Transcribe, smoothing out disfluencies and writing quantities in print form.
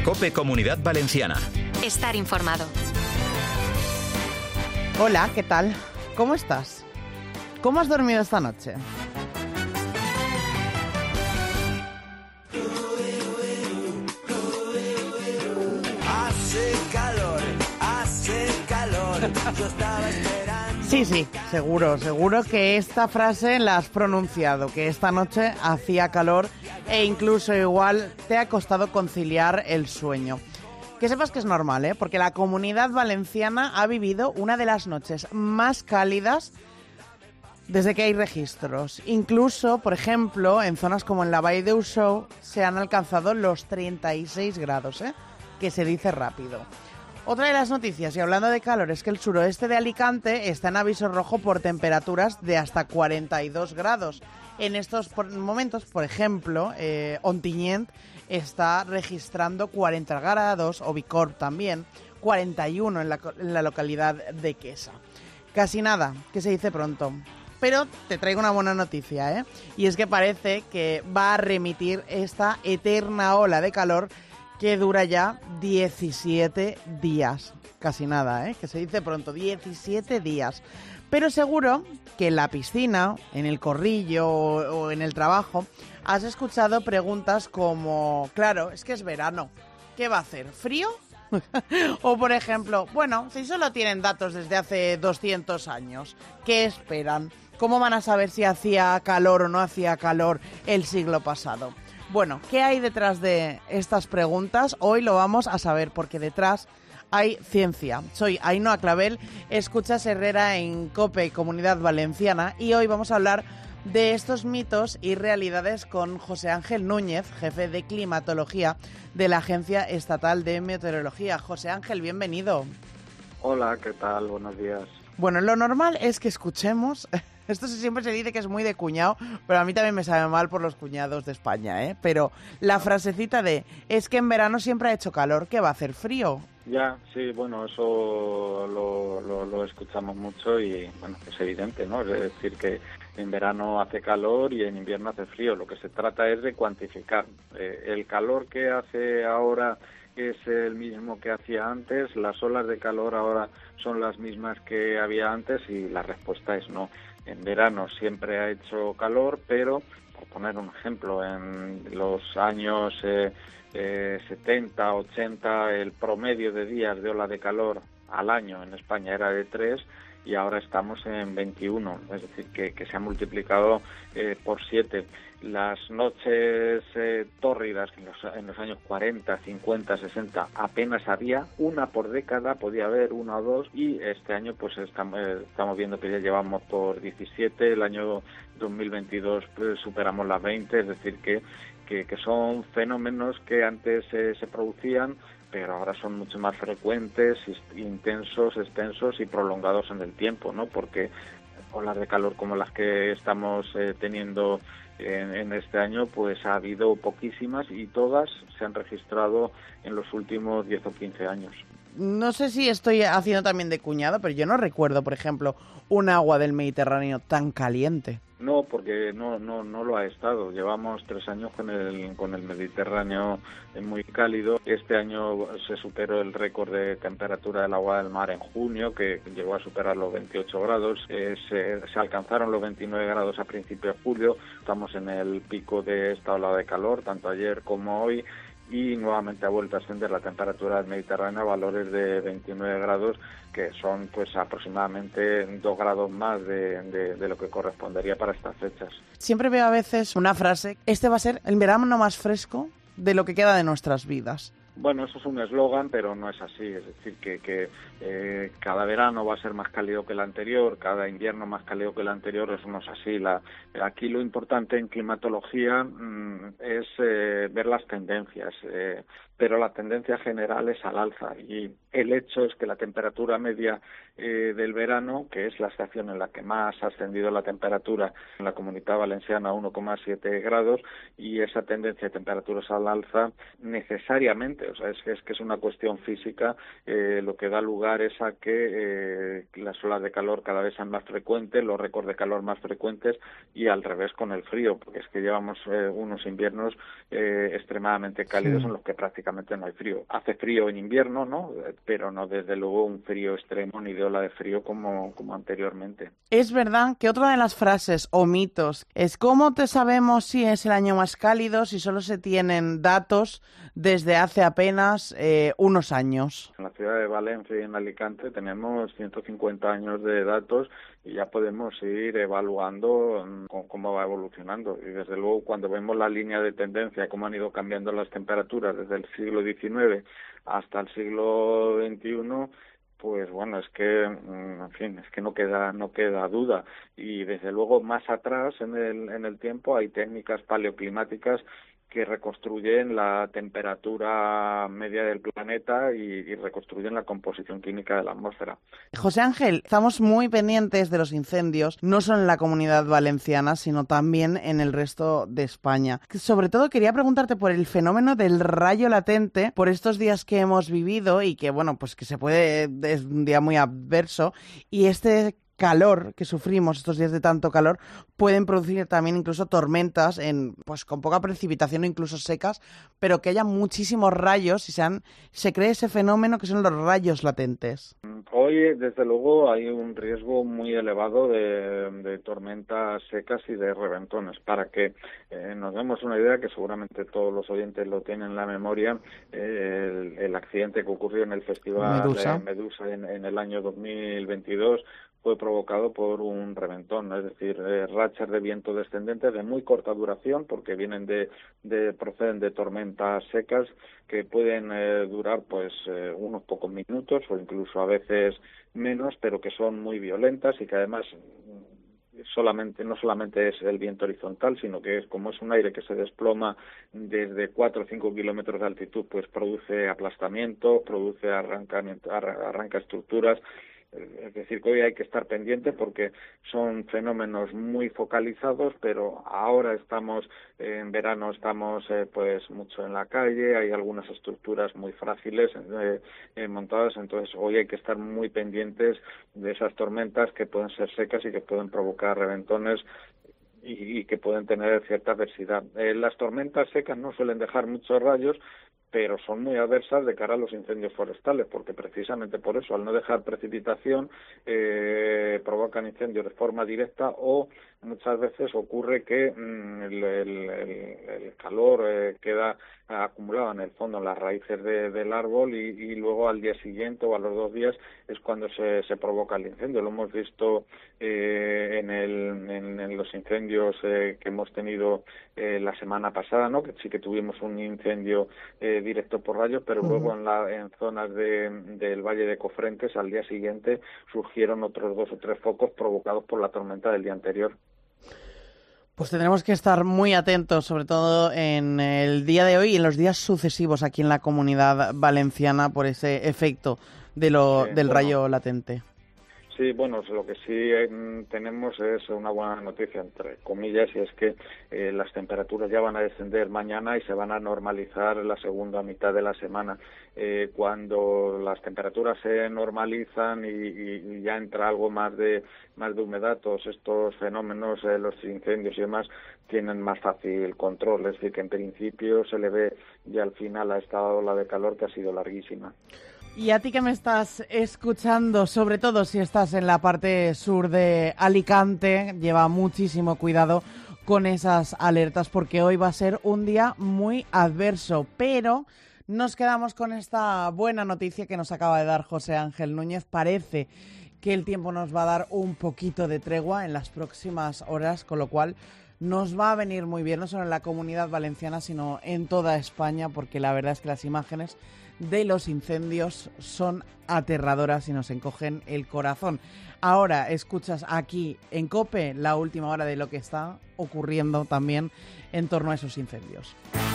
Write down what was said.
COPE Comunidad Valenciana. Estar informado. Hola, ¿qué tal? ¿Cómo estás? ¿Cómo has dormido esta noche? Hace calor, yo estaba esperando. Sí, seguro que esta frase la has pronunciado, que esta noche hacía calor e incluso igual te ha costado conciliar el sueño. Que sepas que es normal, porque la Comunidad Valenciana ha vivido una de las noches más cálidas desde que hay registros. Incluso, por ejemplo, en zonas como en la Vall d'Uixó se han alcanzado los 36 grados, que se dice rápido. Otra de las noticias, y hablando de calor, es que el suroeste de Alicante está en aviso rojo por temperaturas de hasta 42 grados. En estos momentos, por ejemplo, Ontinyent está registrando 40 grados, o Bicorb también, 41 en la localidad de Quesa. Casi nada, que se dice pronto. Pero te traigo una buena noticia, y es que parece que va a remitir esta eterna ola de calor que dura ya 17 días. Casi nada, que se dice pronto, 17 días. Pero seguro que en la piscina, en el corrillo o en el trabajo has escuchado preguntas como, claro, es que es verano, ¿qué va a hacer? ¿Frío? O por ejemplo, bueno, si solo tienen datos desde hace 200 años, ¿qué esperan? ¿Cómo van a saber si hacía calor o no hacía calor el siglo pasado? Bueno, ¿qué hay detrás de estas preguntas? Hoy lo vamos a saber, porque detrás hay ciencia. Soy Ainhoa Clavel, escuchas Herrera en COPE Comunidad Valenciana, y hoy vamos a hablar de estos mitos y realidades con José Ángel Núñez, jefe de climatología de la Agencia Estatal de Meteorología. José Ángel, bienvenido. Hola, ¿qué tal? Buenos días. Bueno, lo normal es que escuchemos, esto siempre se dice que es muy de cuñado, pero a mí también me sabe mal por los cuñados de España, pero la frasecita de, es que en verano siempre ha hecho calor, ¿qué va a hacer? ¿Frío? Ya, sí, bueno, eso lo escuchamos mucho y, bueno, es evidente, ¿no? Es decir, que en verano hace calor y en invierno hace frío. Lo que se trata es de cuantificar. El calor que hace ahora es el mismo que hacía antes, las olas de calor ahora son las mismas que había antes, y la respuesta es no. En verano siempre ha hecho calor, pero, por poner un ejemplo, en los años 70, 80, el promedio de días de ola de calor al año en España era de 3 y ahora estamos en 21, es decir, que se ha multiplicado por 7. Las noches tórridas en los años 40, 50, 60 apenas había, una por década, podía haber una o dos, y este año pues estamos viendo que ya llevamos por 17, el año 2022 pues, superamos las 20, es decir que son fenómenos que antes se producían, pero ahora son mucho más frecuentes, intensos, extensos y prolongados en el tiempo, ¿no? Porque olas de calor como las que estamos teniendo en este año, pues ha habido poquísimas, y todas se han registrado en los últimos 10 o 15 años. No sé si estoy haciendo también de cuñado, pero yo no recuerdo, por ejemplo, un agua del Mediterráneo tan caliente. No, porque no lo ha estado. Llevamos 3 años con el Mediterráneo muy cálido. Este año se superó el récord de temperatura del agua del mar en junio, que llegó a superar los 28 grados. Se alcanzaron los 29 grados a principios de julio. Estamos en el pico de esta ola de calor, tanto ayer como hoy, y nuevamente ha vuelto a ascender la temperatura del Mediterráneo a valores de 29 grados, que son pues aproximadamente 2 grados más de lo que correspondería para estas fechas. Siempre veo a veces una frase, este va a ser el verano más fresco de lo que queda de nuestras vidas. Bueno, eso es un eslogan, pero no es así. Es decir, que cada verano va a ser más cálido que el anterior, cada invierno más cálido que el anterior, eso no es así. Aquí lo importante en climatología es ver las tendencias, pero la tendencia general es al alza, y el hecho es que la temperatura media del verano, que es la estación en la que más ha ascendido la temperatura en la Comunidad Valenciana, 1,7 grados, y esa tendencia de temperaturas al alza necesariamente, o sea, es que es una cuestión física, lo que da lugar es a que las olas de calor cada vez sean más frecuentes, los récords de calor más frecuentes, y al revés con el frío, porque es que llevamos unos inviernos inviernos extremadamente cálidos en los que prácticamente no hay frío. Hace frío en invierno, ¿no? Pero no desde luego un frío extremo ni de ola de frío como anteriormente. Es verdad que otra de las frases o mitos es ¿cómo te sabemos si es el año más cálido si solo se tienen datos desde hace apenas unos años? En la ciudad de Valencia y en Alicante tenemos 150 años de datos y ya podemos ir evaluando cómo va evolucionando. Y desde luego cuando vemos la línea de tendencia, cómo han ido cambiando las temperaturas desde el siglo XIX hasta el siglo XXI, pues bueno, es que, en fin, es que no queda duda. Y desde luego más atrás en el tiempo hay técnicas paleoclimáticas que reconstruyen la temperatura media del planeta y reconstruyen la composición química de la atmósfera. José Ángel, estamos muy pendientes de los incendios, no solo en la Comunidad Valenciana, sino también en el resto de España. Sobre todo quería preguntarte por el fenómeno del rayo latente, por estos días que hemos vivido y que, bueno, pues que es un día muy adverso, y este calor que sufrimos, estos días de tanto calor, pueden producir también incluso tormentas pues con poca precipitación o incluso secas, pero que haya muchísimos rayos y se cree ese fenómeno que son los rayos latentes. Hoy, desde luego, hay un riesgo muy elevado de tormentas secas y de reventones. Para que nos demos una idea, que seguramente todos los oyentes lo tienen en la memoria, el accidente que ocurrió en el Festival Medusa en el año 2022 fue provocado por un reventón, es decir, rachas de viento descendentes de muy corta duración, porque proceden de tormentas secas que pueden durar pues unos pocos minutos o incluso a veces menos, pero que son muy violentas y que además no solamente es el viento horizontal, sino que como es un aire que se desploma desde 4 o 5 kilómetros de altitud, pues produce aplastamiento, arranca estructuras. Es decir, que hoy hay que estar pendiente porque son fenómenos muy focalizados, pero ahora en verano estamos pues mucho en la calle, hay algunas estructuras muy frágiles montadas, entonces hoy hay que estar muy pendientes de esas tormentas que pueden ser secas y que pueden provocar reventones y que pueden tener cierta adversidad. Las tormentas secas no suelen dejar muchos rayos, pero son muy adversas de cara a los incendios forestales, porque precisamente por eso, al no dejar precipitación, provocan incendios de forma directa o muchas veces ocurre que el calor queda acumulado en el fondo, en las raíces del árbol y luego al día siguiente o a los 2 días es cuando se provoca el incendio. Lo hemos visto en los incendios que hemos tenido la semana pasada, ¿no? Que sí que tuvimos un incendio directo por rayos, pero luego en zonas del Valle de Cofrentes al día siguiente surgieron otros 2 o 3 focos provocados por la tormenta del día anterior. Pues tendremos que estar muy atentos, sobre todo en el día de hoy y en los días sucesivos aquí en la Comunidad Valenciana por ese efecto del rayo latente. Sí, bueno, lo que sí tenemos es una buena noticia, entre comillas, y es que las temperaturas ya van a descender mañana y se van a normalizar la segunda mitad de la semana. Cuando las temperaturas se normalizan y ya entra algo más de humedad, todos estos fenómenos, los incendios y demás, tienen más fácil control. Es decir, que en principio se le ve ya al final a esta ola de calor que ha sido larguísima. Y a ti que me estás escuchando, sobre todo si estás en la parte sur de Alicante, lleva muchísimo cuidado con esas alertas porque hoy va a ser un día muy adverso, pero nos quedamos con esta buena noticia que nos acaba de dar José Ángel Núñez. Parece que el tiempo nos va a dar un poquito de tregua en las próximas horas, con lo cual nos va a venir muy bien, no solo en la Comunidad Valenciana, sino en toda España, porque la verdad es que las imágenes de los incendios son aterradoras y nos encogen el corazón. Ahora escuchas aquí en COPE la última hora de lo que está ocurriendo también en torno a esos incendios.